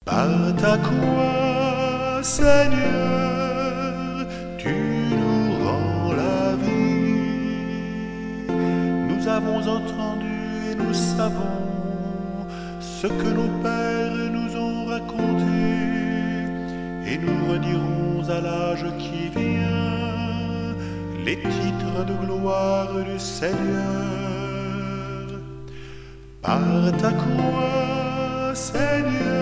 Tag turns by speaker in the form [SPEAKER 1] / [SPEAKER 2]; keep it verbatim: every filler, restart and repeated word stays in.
[SPEAKER 1] Par ta croix, Seigneur, tu nous rends la vie. Nous avons entendu et nous savons ce que nos pères nous ont raconté, et nous redirons à l'âge qui vient les titres de gloire du Seigneur. Par ta croix, Seigneur,